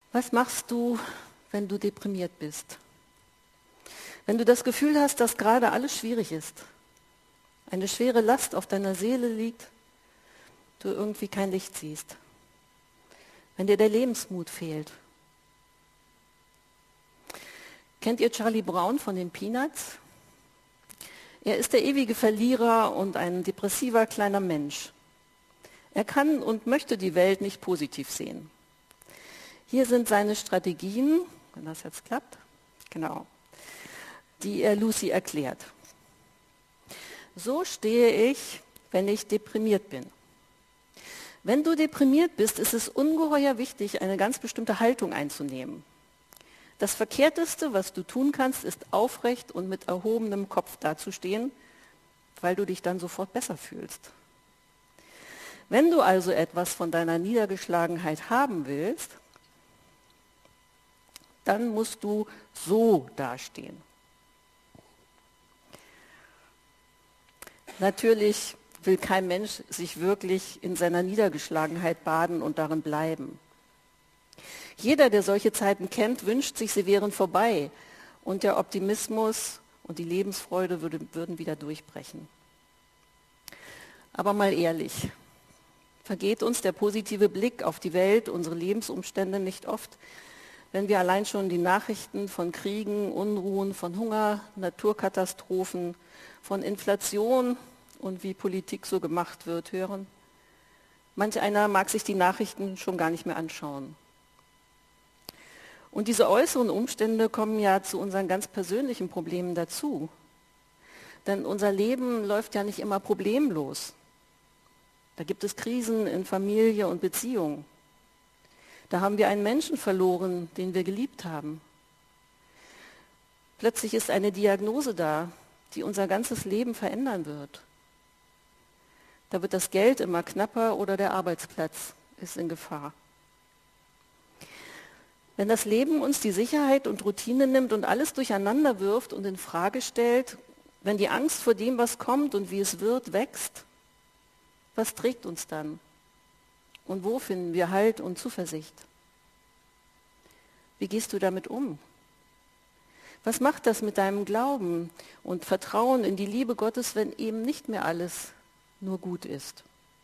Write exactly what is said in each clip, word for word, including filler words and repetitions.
Was machst du, wenn du deprimiert bist? Wenn du das Gefühl hast, dass gerade alles schwierig ist, eine schwere Last auf deiner Seele liegt, du irgendwie kein Licht siehst, wenn dir der Lebensmut fehlt. Kennt ihr Charlie Brown von den Peanuts? Er ist der ewige Verlierer und ein depressiver kleiner Mensch. Er kann und möchte die Welt nicht positiv sehen. Hier sind seine Strategien, wenn das jetzt klappt, genau, die er Lucy erklärt. So stehe ich, wenn ich deprimiert bin. Wenn du deprimiert bist, ist es ungeheuer wichtig, eine ganz bestimmte Haltung einzunehmen. Das Verkehrteste, was du tun kannst, ist aufrecht und mit erhobenem Kopf dazustehen, weil du dich dann sofort besser fühlst. Wenn du also etwas von deiner Niedergeschlagenheit haben willst, dann musst du so dastehen. Natürlich will kein Mensch sich wirklich in seiner Niedergeschlagenheit baden und darin bleiben. Jeder, der solche Zeiten kennt, wünscht sich, sie wären vorbei und der Optimismus und die Lebensfreude würde, würden wieder durchbrechen. Aber mal ehrlich, vergeht uns der positive Blick auf die Welt, unsere Lebensumstände nicht oft, wenn wir allein schon die Nachrichten von Kriegen, Unruhen, von Hunger, Naturkatastrophen, von Inflation und wie Politik so gemacht wird, hören? Manch einer mag sich die Nachrichten schon gar nicht mehr anschauen. Und diese äußeren Umstände kommen ja zu unseren ganz persönlichen Problemen dazu. Denn unser Leben läuft ja nicht immer problemlos. Da gibt es Krisen in Familie und Beziehung. Da haben wir einen Menschen verloren, den wir geliebt haben. Plötzlich ist eine Diagnose da, die unser ganzes Leben verändern wird. Da wird das Geld immer knapper oder der Arbeitsplatz ist in Gefahr. Wenn das Leben uns die Sicherheit und Routine nimmt und alles durcheinander wirft und in Frage stellt, wenn die Angst vor dem, was kommt und wie es wird, wächst, was trägt uns dann? Und wo finden wir Halt und Zuversicht? Wie gehst du damit um? Was macht das mit deinem Glauben und Vertrauen in die Liebe Gottes, wenn eben nicht mehr alles nur gut ist?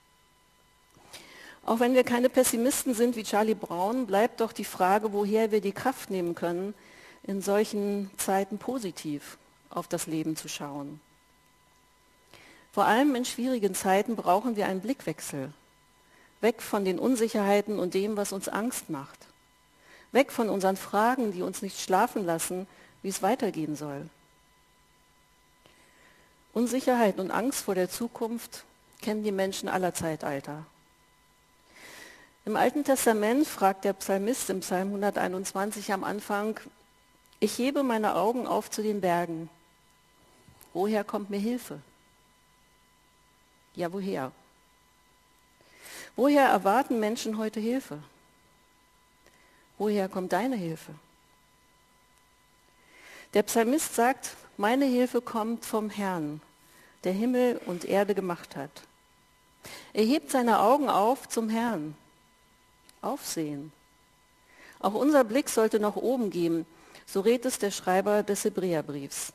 Auch wenn wir keine Pessimisten sind wie Charlie Brown, bleibt doch die Frage, woher wir die Kraft nehmen können, in solchen Zeiten positiv auf das Leben zu schauen. Vor allem in schwierigen Zeiten brauchen wir einen Blickwechsel. Weg von den Unsicherheiten und dem, was uns Angst macht. Weg von unseren Fragen, die uns nicht schlafen lassen, wie es weitergehen soll. Unsicherheit und Angst vor der Zukunft kennen die Menschen aller Zeitalter. Im Alten Testament fragt der Psalmist im Psalm hunderteinundzwanzig am Anfang: Ich hebe meine Augen auf zu den Bergen. Woher kommt mir Hilfe? Ja, woher? Woher erwarten Menschen heute Hilfe? Woher kommt deine Hilfe? Der Psalmist sagt: Meine Hilfe kommt vom Herrn, der Himmel und Erde gemacht hat. Er hebt seine Augen auf zum Herrn. Aufsehen. Auch unser Blick sollte nach oben gehen, so rät es der Schreiber des Hebräerbriefs.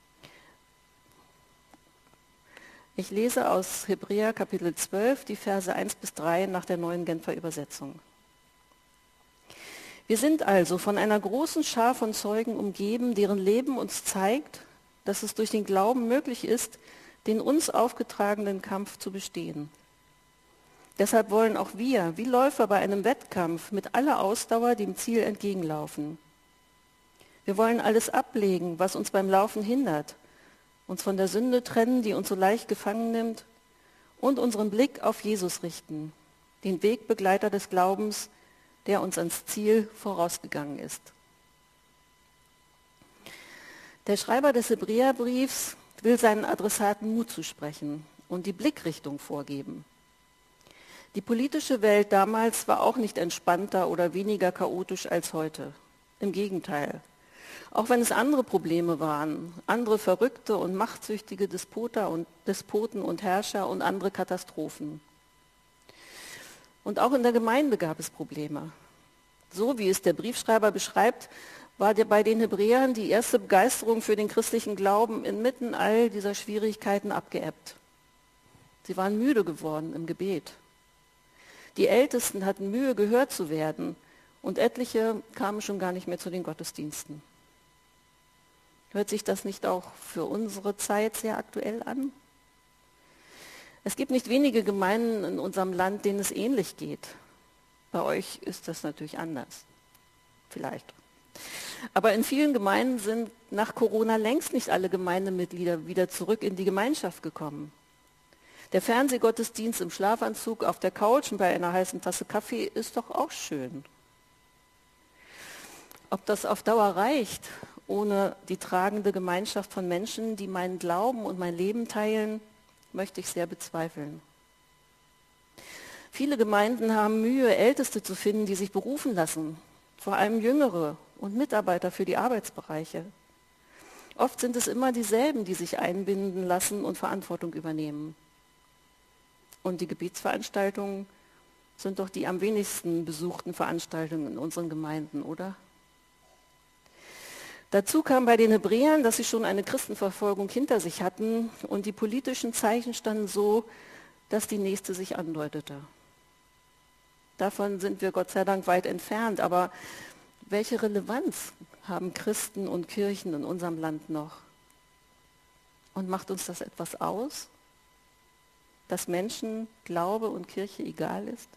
Ich lese aus Hebräer Kapitel zwölf die Verse eins bis drei nach der neuen Genfer Übersetzung. Wir sind also von einer großen Schar von Zeugen umgeben, deren Leben uns zeigt, dass es durch den Glauben möglich ist, den uns aufgetragenen Kampf zu bestehen. Deshalb wollen auch wir, wie Läufer bei einem Wettkampf, mit aller Ausdauer dem Ziel entgegenlaufen. Wir wollen alles ablegen, was uns beim Laufen hindert, uns von der Sünde trennen, die uns so leicht gefangen nimmt, und unseren Blick auf Jesus richten, den Wegbegleiter des Glaubens, der uns ans Ziel vorausgegangen ist. Der Schreiber des Hebräerbriefs will seinen Adressaten Mut zusprechen und die Blickrichtung vorgeben. Die politische Welt damals war auch nicht entspannter oder weniger chaotisch als heute. Im Gegenteil. Auch wenn es andere Probleme waren, andere verrückte und machtsüchtige Despoter und Despoten und Herrscher und andere Katastrophen. Und auch in der Gemeinde gab es Probleme. So wie es der Briefschreiber beschreibt, war bei den Hebräern die erste Begeisterung für den christlichen Glauben inmitten all dieser Schwierigkeiten abgeebbt. Sie waren müde geworden im Gebet. Die Ältesten hatten Mühe, gehört zu werden, und etliche kamen schon gar nicht mehr zu den Gottesdiensten. Hört sich das nicht auch für unsere Zeit sehr aktuell an? Es gibt nicht wenige Gemeinden in unserem Land, denen es ähnlich geht. Bei euch ist das natürlich anders. Vielleicht. Aber in vielen Gemeinden sind nach Corona längst nicht alle Gemeindemitglieder wieder zurück in die Gemeinschaft gekommen. Der Fernsehgottesdienst im Schlafanzug auf der Couch und bei einer heißen Tasse Kaffee ist doch auch schön. Ob das auf Dauer reicht, ohne die tragende Gemeinschaft von Menschen, die meinen Glauben und mein Leben teilen, möchte ich sehr bezweifeln. Viele Gemeinden haben Mühe, Älteste zu finden, die sich berufen lassen, vor allem Jüngere und Mitarbeiter für die Arbeitsbereiche. Oft sind es immer dieselben, die sich einbinden lassen und Verantwortung übernehmen. Und die Gebetsveranstaltungen sind doch die am wenigsten besuchten Veranstaltungen in unseren Gemeinden, oder? Dazu kam bei den Hebräern, dass sie schon eine Christenverfolgung hinter sich hatten und die politischen Zeichen standen so, dass die nächste sich andeutete. Davon sind wir Gott sei Dank weit entfernt, aber welche Relevanz haben Christen und Kirchen in unserem Land noch? Und macht uns das etwas aus, dass Menschen Glaube und Kirche egal ist?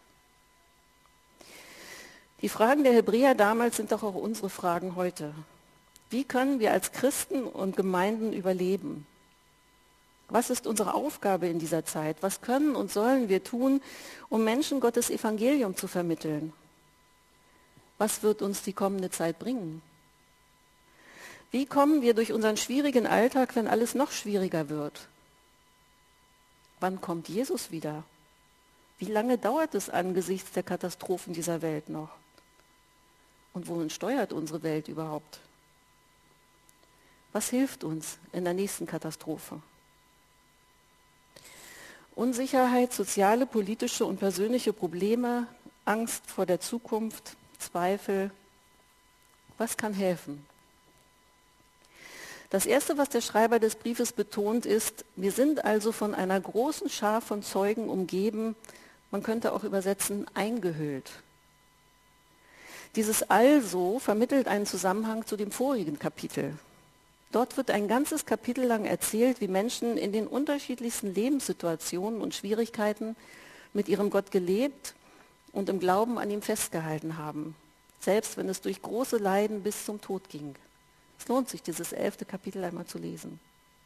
Die Fragen der Hebräer damals sind doch auch unsere Fragen heute. Wie können wir als Christen und Gemeinden überleben? Was ist unsere Aufgabe in dieser Zeit? Was können und sollen wir tun, um Menschen Gottes Evangelium zu vermitteln? Was wird uns die kommende Zeit bringen? Wie kommen wir durch unseren schwierigen Alltag, wenn alles noch schwieriger wird? Wann kommt Jesus wieder? Wie lange dauert es angesichts der Katastrophen dieser Welt noch? Und wohin steuert unsere Welt überhaupt? Was hilft uns in der nächsten Katastrophe? Unsicherheit, soziale, politische und persönliche Probleme, Angst vor der Zukunft, Zweifel. Was kann helfen? Das Erste, was der Schreiber des Briefes betont, ist, wir sind also von einer großen Schar von Zeugen umgeben, man könnte auch übersetzen, eingehüllt. Dieses Also vermittelt einen Zusammenhang zu dem vorigen Kapitel. Dort wird ein ganzes Kapitel lang erzählt, wie Menschen in den unterschiedlichsten Lebenssituationen und Schwierigkeiten mit ihrem Gott gelebt und im Glauben an ihm festgehalten haben, selbst wenn es durch große Leiden bis zum Tod ging. Es lohnt sich, dieses elfte Kapitel einmal zu lesen.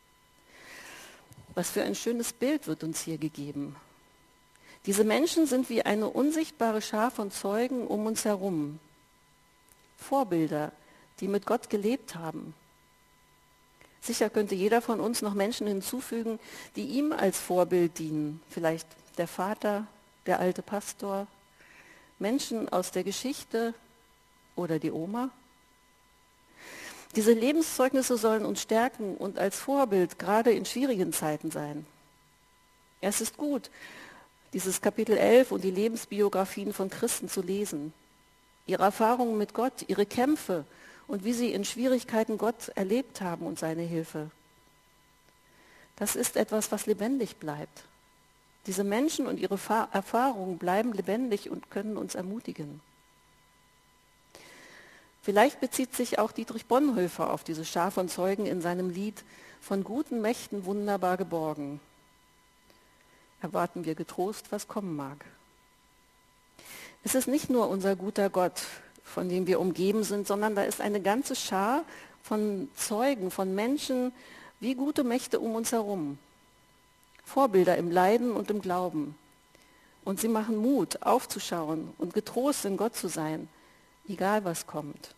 Was für ein schönes Bild wird uns hier gegeben. Diese Menschen sind wie eine unsichtbare Schar von Zeugen um uns herum. Vorbilder, die mit Gott gelebt haben. Sicher könnte jeder von uns noch Menschen hinzufügen, die ihm als Vorbild dienen. Vielleicht der Vater, der alte Pastor, Menschen aus der Geschichte oder die Oma. Diese Lebenszeugnisse sollen uns stärken und als Vorbild gerade in schwierigen Zeiten sein. Es ist gut, dieses Kapitel elf und die Lebensbiografien von Christen zu lesen. Ihre Erfahrungen mit Gott, ihre Kämpfe und wie sie in Schwierigkeiten Gott erlebt haben und seine Hilfe. Das ist etwas, was lebendig bleibt. Diese Menschen und ihre Erfahrungen bleiben lebendig und können uns ermutigen. Vielleicht bezieht sich auch Dietrich Bonhoeffer auf diese Schar von Zeugen in seinem Lied »Von guten Mächten wunderbar geborgen«. Erwarten wir getrost, was kommen mag. Es ist nicht nur unser guter Gott, von dem wir umgeben sind, sondern da ist eine ganze Schar von Zeugen, von Menschen wie gute Mächte um uns herum. Vorbilder im Leiden und im Glauben. Und sie machen Mut, aufzuschauen und getrost in Gott zu sein, egal was kommt.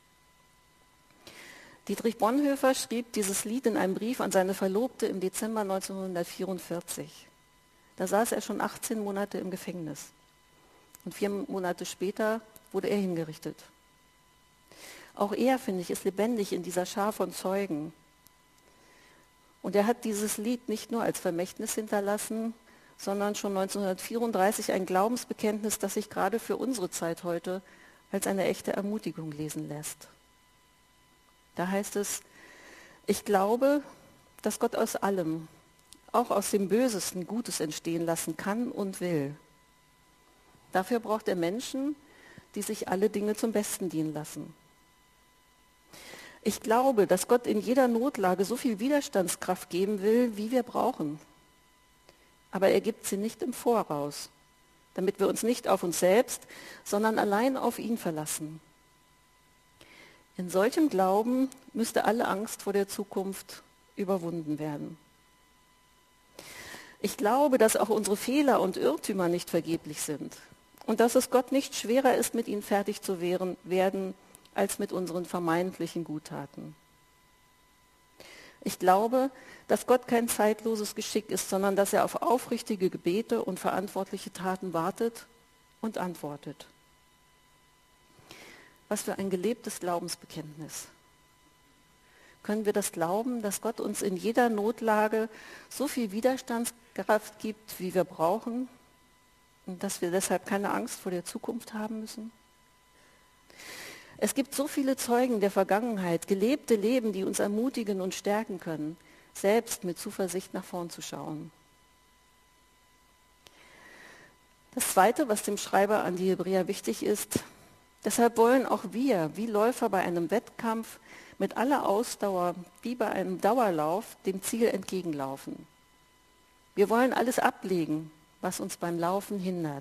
Dietrich Bonhoeffer schrieb dieses Lied in einem Brief an seine Verlobte im Dezember neunzehnhundertvierundvierzig. Da saß er schon achtzehn Monate im Gefängnis. Und vier Monate später wurde er hingerichtet. Auch er, finde ich, ist lebendig in dieser Schar von Zeugen. Und er hat dieses Lied nicht nur als Vermächtnis hinterlassen, sondern schon neunzehnhundertvierunddreißig ein Glaubensbekenntnis, das sich gerade für unsere Zeit heute als eine echte Ermutigung lesen lässt. Da heißt es, ich glaube, dass Gott aus allem, auch aus dem Bösesten, Gutes entstehen lassen kann und will. Dafür braucht er Menschen, die sich alle Dinge zum Besten dienen lassen. Ich glaube, dass Gott in jeder Notlage so viel Widerstandskraft geben will, wie wir brauchen. Aber er gibt sie nicht im Voraus, damit wir uns nicht auf uns selbst, sondern allein auf ihn verlassen. In solchem Glauben müsste alle Angst vor der Zukunft überwunden werden. Ich glaube, dass auch unsere Fehler und Irrtümer nicht vergeblich sind und dass es Gott nicht schwerer ist, mit ihnen fertig zu werden, als mit unseren vermeintlichen Guttaten. Ich glaube, dass Gott kein zeitloses Geschick ist, sondern dass er auf aufrichtige Gebete und verantwortliche Taten wartet und antwortet. Was für ein gelebtes Glaubensbekenntnis. Können wir das glauben, dass Gott uns in jeder Notlage so viel Widerstandskraft gibt, wie wir brauchen, und dass wir deshalb keine Angst vor der Zukunft haben müssen? Es gibt so viele Zeugen der Vergangenheit, gelebte Leben, die uns ermutigen und stärken können, selbst mit Zuversicht nach vorn zu schauen. Das Zweite, was dem Schreiber an die Hebräer wichtig ist, deshalb wollen auch wir, wie Läufer bei einem Wettkampf, mit aller Ausdauer, wie bei einem Dauerlauf, dem Ziel entgegenlaufen. Wir wollen alles ablegen, was uns beim Laufen hindert.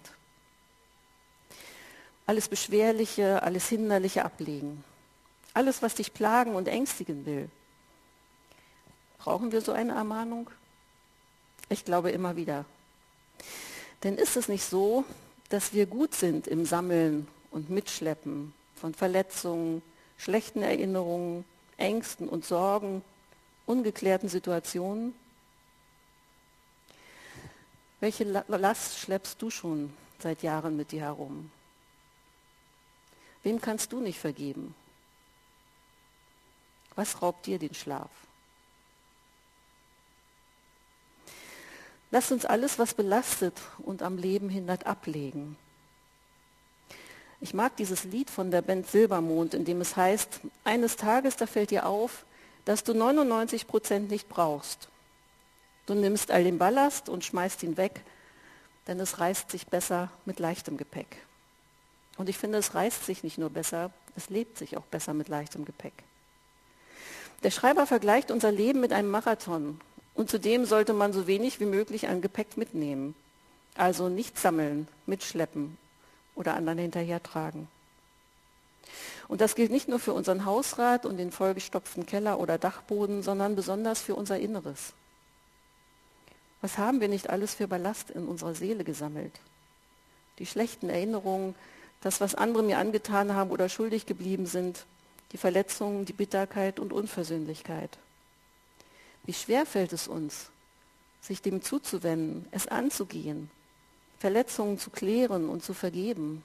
Alles Beschwerliche, alles Hinderliche ablegen. Alles, was dich plagen und ängstigen will. Brauchen wir so eine Ermahnung? Ich glaube immer wieder. Denn ist es nicht so, dass wir gut sind im Sammeln und Mitschleppen von Verletzungen, schlechten Erinnerungen, Ängsten und Sorgen, ungeklärten Situationen? Welche Last schleppst du schon seit Jahren mit dir herum? Wem kannst du nicht vergeben? Was raubt dir den Schlaf? Lasst uns alles, was belastet und am Leben hindert, ablegen. Ich mag dieses Lied von der Band Silbermond, in dem es heißt, eines Tages, da fällt dir auf, dass du neunundneunzig Prozent nicht brauchst. Du nimmst all den Ballast und schmeißt ihn weg, denn es reißt sich besser mit leichtem Gepäck. Und ich finde, es reißt sich nicht nur besser, es lebt sich auch besser mit leichtem Gepäck. Der Schreiber vergleicht unser Leben mit einem Marathon und zudem sollte man so wenig wie möglich an Gepäck mitnehmen. Also nicht sammeln, mitschleppen oder anderen hinterhertragen. Und das gilt nicht nur für unseren Hausrat und den vollgestopften Keller oder Dachboden, sondern besonders für unser Inneres. Was haben wir nicht alles für Ballast in unserer Seele gesammelt? Die schlechten Erinnerungen, das, was andere mir angetan haben oder schuldig geblieben sind, die Verletzungen, die Bitterkeit und Unversöhnlichkeit. Wie schwer fällt es uns, sich dem zuzuwenden, es anzugehen, Verletzungen zu klären und zu vergeben.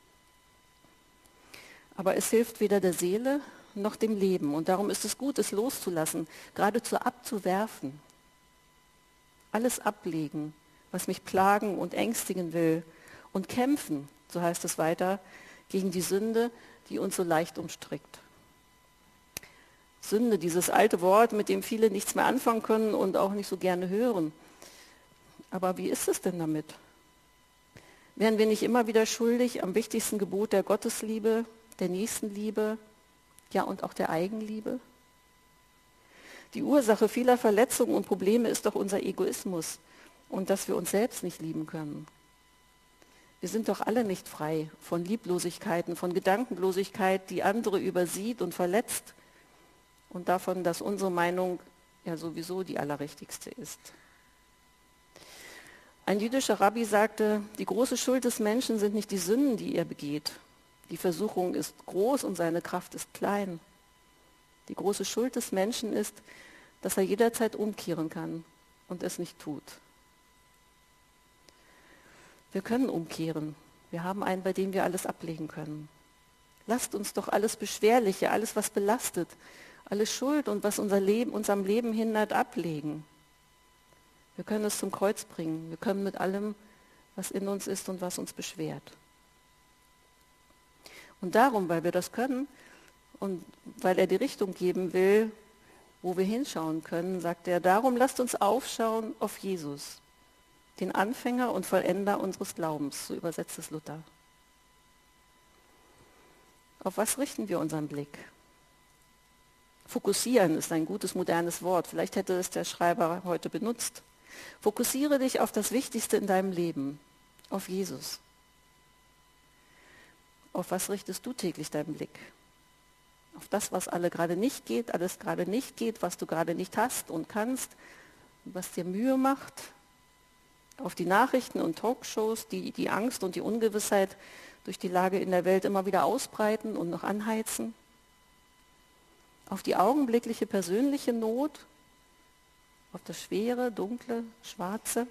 Aber es hilft weder der Seele noch dem Leben. Und darum ist es gut, es loszulassen, geradezu abzuwerfen. Alles ablegen, was mich plagen und ängstigen will. Und kämpfen, so heißt es weiter, gegen die Sünde, die uns so leicht umstrickt. Sünde, dieses alte Wort, mit dem viele nichts mehr anfangen können und auch nicht so gerne hören. Aber wie ist es denn damit? Wären wir nicht immer wieder schuldig am wichtigsten Gebot der Gottesliebe, der Nächstenliebe, ja und auch der Eigenliebe? Die Ursache vieler Verletzungen und Probleme ist doch unser Egoismus und dass wir uns selbst nicht lieben können. Wir sind doch alle nicht frei von Lieblosigkeiten, von Gedankenlosigkeit, die andere übersieht und verletzt und davon, dass unsere Meinung ja sowieso die allerrichtigste ist. Ein jüdischer Rabbi sagte, die große Schuld des Menschen sind nicht die Sünden, die er begeht. Die Versuchung ist groß und seine Kraft ist klein. Die große Schuld des Menschen ist, dass er jederzeit umkehren kann und es nicht tut. Wir können umkehren. Wir haben einen, bei dem wir alles ablegen können. Lasst uns doch alles Beschwerliche, alles, was belastet, alles Schuld und was unser Leben, unserem Leben hindert, ablegen. Wir können es zum Kreuz bringen. Wir können mit allem, was in uns ist und was uns beschwert. Und darum, weil wir das können und weil er die Richtung geben will, wo wir hinschauen können, sagt er, darum lasst uns aufschauen auf Jesus, den Anfänger und Vollender unseres Glaubens, so übersetzt es Luther. Auf was richten wir unseren Blick? Fokussieren ist ein gutes modernes Wort, vielleicht hätte es der Schreiber heute benutzt. Fokussiere dich auf das Wichtigste in deinem Leben, auf Jesus. Auf was richtest du täglich deinen Blick? Auf das, was alle gerade nicht geht, alles gerade nicht geht, was du gerade nicht hast und kannst, was dir Mühe macht? Auf die Nachrichten und Talkshows, die die Angst und die Ungewissheit durch die Lage in der Welt immer wieder ausbreiten und noch anheizen? Auf die augenblickliche persönliche Not? Auf das Schwere, Dunkle, Schwarze?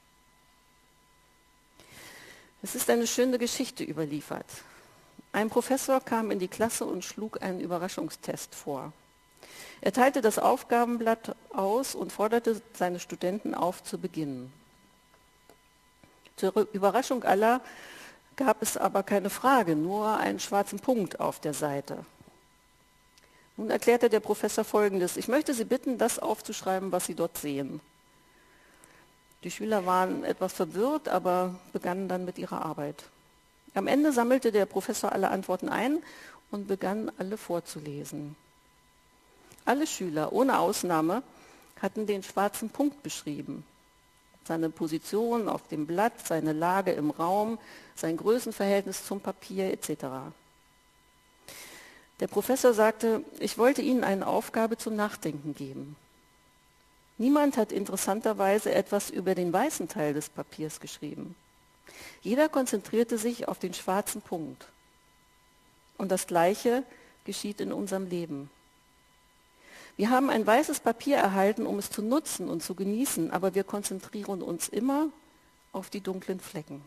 Es ist eine schöne Geschichte überliefert. Ein Professor kam in die Klasse und schlug einen Überraschungstest vor. Er teilte das Aufgabenblatt aus und forderte seine Studenten auf, zu beginnen. Zur Überraschung aller gab es aber keine Frage, nur einen schwarzen Punkt auf der Seite. Nun erklärte der Professor Folgendes: Ich möchte Sie bitten, das aufzuschreiben, was Sie dort sehen. Die Schüler waren etwas verwirrt, aber begannen dann mit ihrer Arbeit. Am Ende sammelte der Professor alle Antworten ein und begann, alle vorzulesen. Alle Schüler, ohne Ausnahme, hatten den schwarzen Punkt beschrieben. Seine Position auf dem Blatt, seine Lage im Raum, sein Größenverhältnis zum Papier et cetera. Der Professor sagte, ich wollte Ihnen eine Aufgabe zum Nachdenken geben. Niemand hat interessanterweise etwas über den weißen Teil des Papiers geschrieben. Jeder konzentrierte sich auf den schwarzen Punkt. Und das Gleiche geschieht in unserem Leben. Wir haben ein weißes Papier erhalten, um es zu nutzen und zu genießen, aber wir konzentrieren uns immer auf die dunklen Flecken.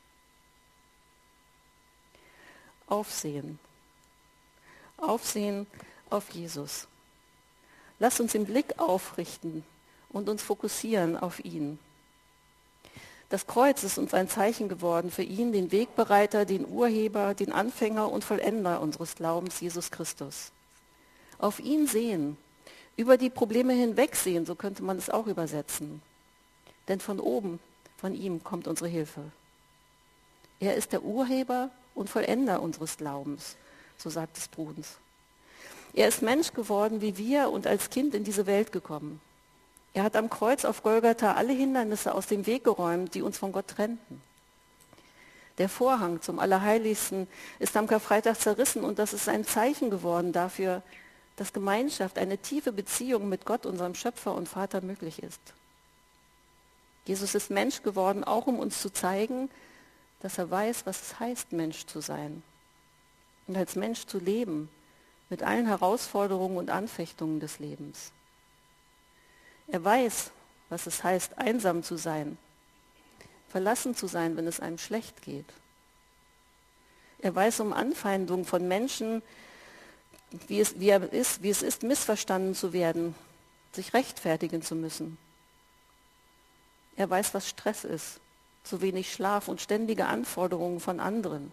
Aufsehen. Aufsehen auf Jesus. Lasst uns den Blick aufrichten und uns fokussieren auf ihn. Das Kreuz ist uns ein Zeichen geworden für ihn, den Wegbereiter, den Urheber, den Anfänger und Vollender unseres Glaubens, Jesus Christus. Auf ihn sehen, über die Probleme hinwegsehen, so könnte man es auch übersetzen. Denn von oben, von ihm kommt unsere Hilfe. Er ist der Urheber und Vollender unseres Glaubens, so sagt es Brudens. Er ist Mensch geworden wie wir und als Kind in diese Welt gekommen. Er hat am Kreuz auf Golgatha alle Hindernisse aus dem Weg geräumt, die uns von Gott trennten. Der Vorhang zum Allerheiligsten ist am Karfreitag zerrissen und das ist ein Zeichen geworden dafür, dass Gemeinschaft, eine tiefe Beziehung mit Gott, unserem Schöpfer und Vater, möglich ist. Jesus ist Mensch geworden, auch um uns zu zeigen, dass er weiß, was es heißt, Mensch zu sein und als Mensch zu leben, mit allen Herausforderungen und Anfechtungen des Lebens. Er weiß, was es heißt, einsam zu sein, verlassen zu sein, wenn es einem schlecht geht. Er weiß um Anfeindungen von Menschen, wie es, wie er ist, wie es ist, missverstanden zu werden, sich rechtfertigen zu müssen. Er weiß, was Stress ist, zu wenig Schlaf und ständige Anforderungen von anderen.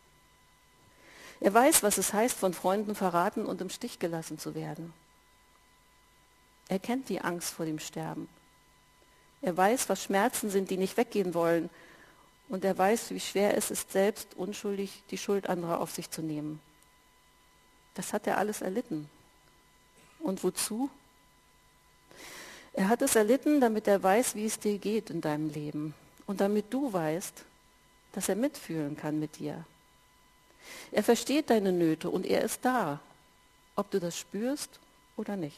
Er weiß, was es heißt, von Freunden verraten und im Stich gelassen zu werden. Er kennt die Angst vor dem Sterben. Er weiß, was Schmerzen sind, die nicht weggehen wollen. Und er weiß, wie schwer es ist, selbst unschuldig die Schuld anderer auf sich zu nehmen. Das hat er alles erlitten. Und wozu? Er hat es erlitten, damit er weiß, wie es dir geht in deinem Leben. Und damit du weißt, dass er mitfühlen kann mit dir. Er versteht deine Nöte und er ist da, ob du das spürst oder nicht.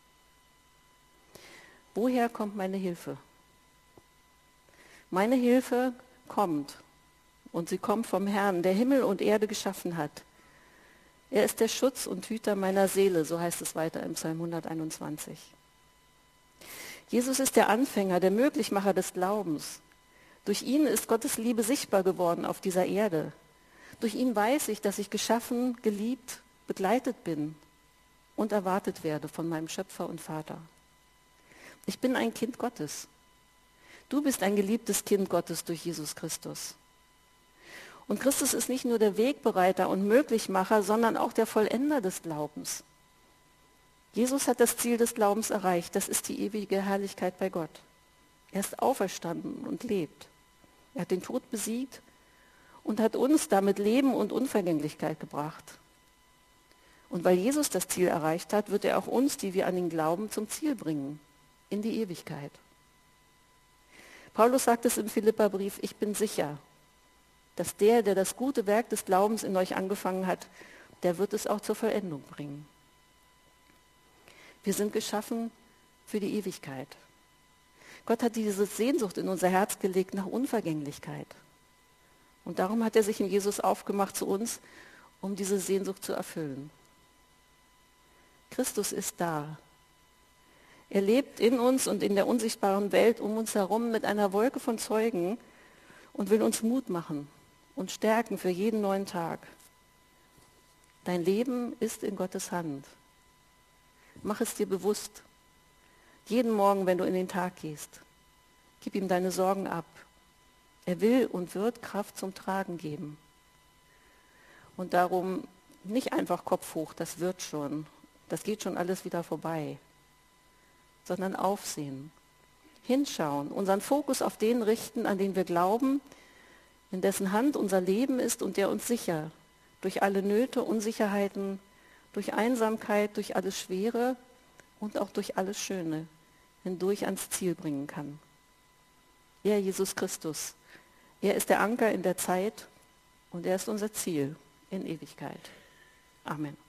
Woher kommt meine Hilfe? Meine Hilfe kommt und sie kommt vom Herrn, der Himmel und Erde geschaffen hat. Er ist der Schutz und Hüter meiner Seele, so heißt es weiter im Psalm hunderteinundzwanzig. Jesus ist der Anfänger, der Möglichmacher des Glaubens. Durch ihn ist Gottes Liebe sichtbar geworden auf dieser Erde. Durch ihn weiß ich, dass ich geschaffen, geliebt, begleitet bin und erwartet werde von meinem Schöpfer und Vater. Ich bin ein Kind Gottes. Du bist ein geliebtes Kind Gottes durch Jesus Christus. Und Christus ist nicht nur der Wegbereiter und Möglichmacher, sondern auch der Vollender des Glaubens. Jesus hat das Ziel des Glaubens erreicht. Das ist die ewige Herrlichkeit bei Gott. Er ist auferstanden und lebt. Er hat den Tod besiegt und hat uns damit Leben und Unvergänglichkeit gebracht. Und weil Jesus das Ziel erreicht hat, wird er auch uns, die wir an ihn glauben, zum Ziel bringen, in die Ewigkeit. Paulus sagt es im Philipperbrief: Ich bin sicher, dass der, der das gute Werk des Glaubens in euch angefangen hat, der wird es auch zur Vollendung bringen. Wir sind geschaffen für die Ewigkeit. Gott hat diese Sehnsucht in unser Herz gelegt nach Unvergänglichkeit. Und darum hat er sich in Jesus aufgemacht zu uns, um diese Sehnsucht zu erfüllen. Christus ist da. Er lebt in uns und in der unsichtbaren Welt um uns herum mit einer Wolke von Zeugen und will uns Mut machen und stärken für jeden neuen Tag. Dein Leben ist in Gottes Hand. Mach es dir bewusst. Jeden Morgen, wenn du in den Tag gehst, gib ihm deine Sorgen ab. Er will und wird Kraft zum Tragen geben. Und darum nicht einfach Kopf hoch, das wird schon, das geht schon alles wieder vorbei, sondern aufsehen, hinschauen, unseren Fokus auf den richten, an den wir glauben, in dessen Hand unser Leben ist und der uns sicher durch alle Nöte, Unsicherheiten, durch Einsamkeit, durch alles Schwere und auch durch alles Schöne hindurch ans Ziel bringen kann. Er, Jesus Christus, er ist der Anker in der Zeit und er ist unser Ziel in Ewigkeit. Amen.